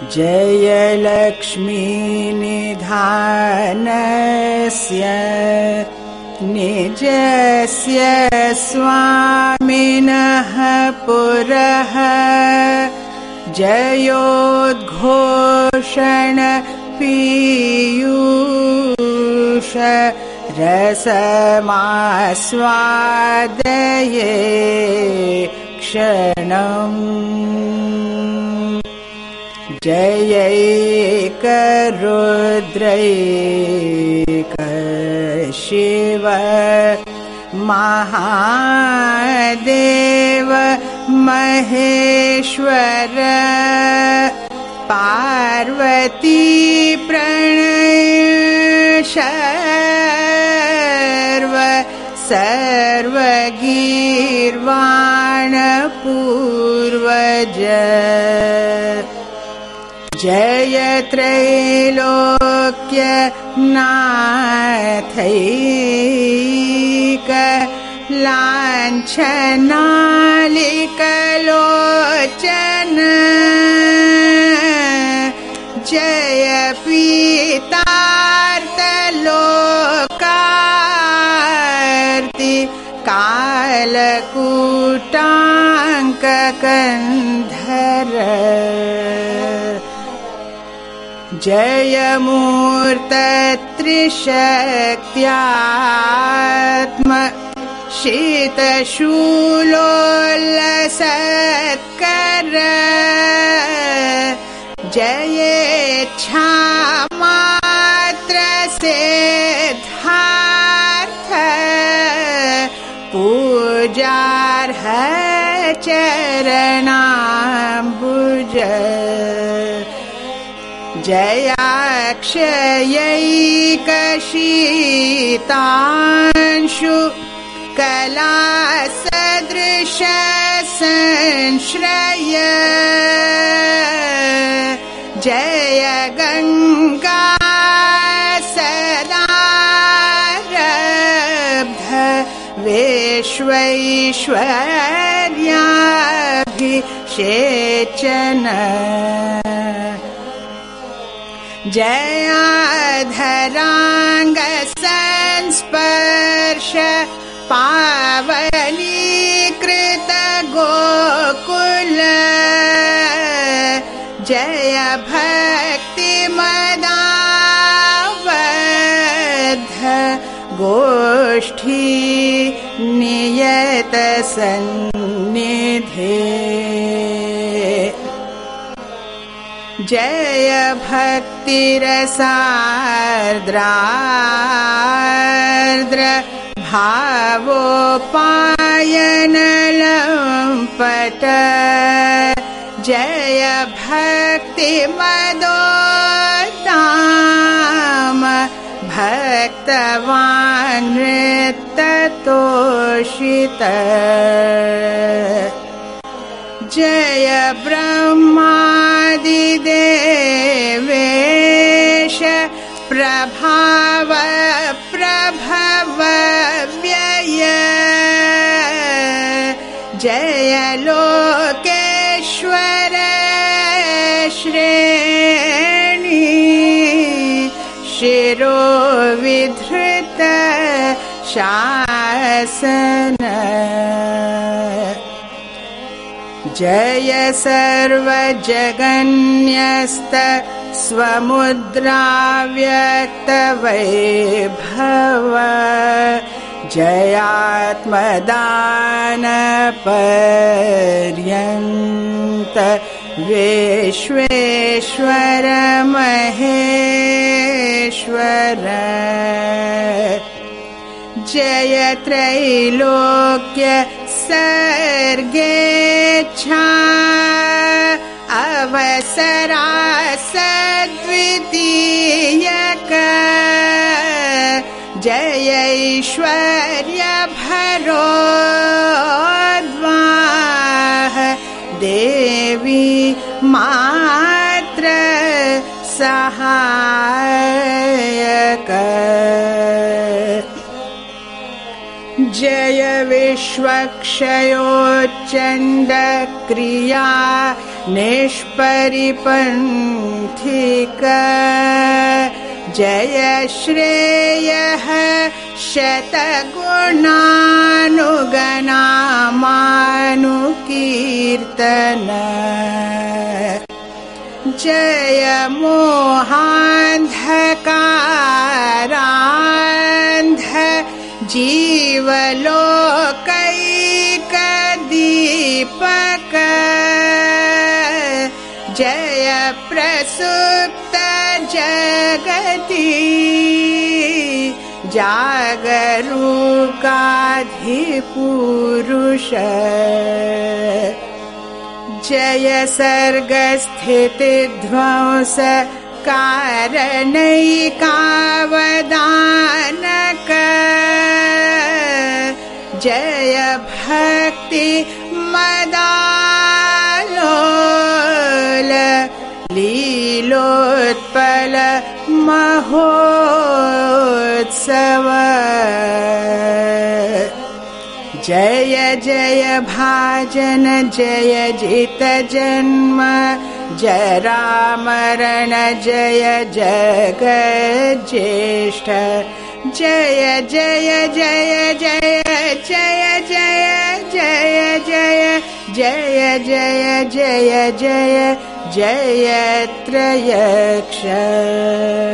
जय लक्ष्मी निधानस्य निजस्य स्वामिनः पुरः जयोद्घोषण पीयूष रसमास्वादये क्षणम् जयैकरुद्रैक शिव महादेव महेश्वर पार्वती प्रणय सर्वगीर्वाण पूर्वज जय त्रैलोक्य नाथैक लाञ्छनालिकलोचन जय पीतार्तलोकार्ति कालकूटाङ्ककन्धर जय मूर्त त्रिशक्त्यात्म शीतशूलोल्लसत्कर जयेच्छामात्र सिद्धार्थ पूजार्ह चरणाम्बुज जयाक्षयैकशीतांशु कलासदृश संश्रय जय गंगा सदारब्ध विश्वैश्वर्याभिषेचन जयाधरांग संस्पर्श पावनीकृत गोकुल जय भक्ति मदावध गोष्ठी नियत सन्निधे जय भक्तिरसार्द्रार्द्र भावोपायन लंपट जय भक्ति मदोत्ताम भक्तवान् नृत्ततोषित जय ब्रह्मादिदेवेश प्रभाव प्रभव व्यय जय लोकेश्वर श्रेणी शिरोविधृत शासन जय सर्वजगन्यस्त स्वमुद्राव्यक्तवैभव जयात्मदानपर्यन्त विश्वेश्वर महेश्वर जय त्रैलोक्य सर्गेच्छा अवसरा सद्वितीयक जय ऐश्वर्य भरोद्वाह देवी मात्र सहायक जय विश्वक्षयोच्चण्डक्रिया निष्परिपन्थिक जय श्रेयः शतगुणानुगणामानुकीर्तन जय मोहान्धकारान्ध जीवलोकैकदीपक जय प्रसुप्त जगति जागरूकाधिपुरुष जय सर्गस्थितिध्वंस कारणैकावदानक जय भक्ति मदालोल लीलोत्पल महोत्सव जय जय भाजन जय जित जन्म जरामरण जय जगज्येष्ठ जय जय जय जय जय जय जय जय जय जय जय जय जय त्रयक्ष।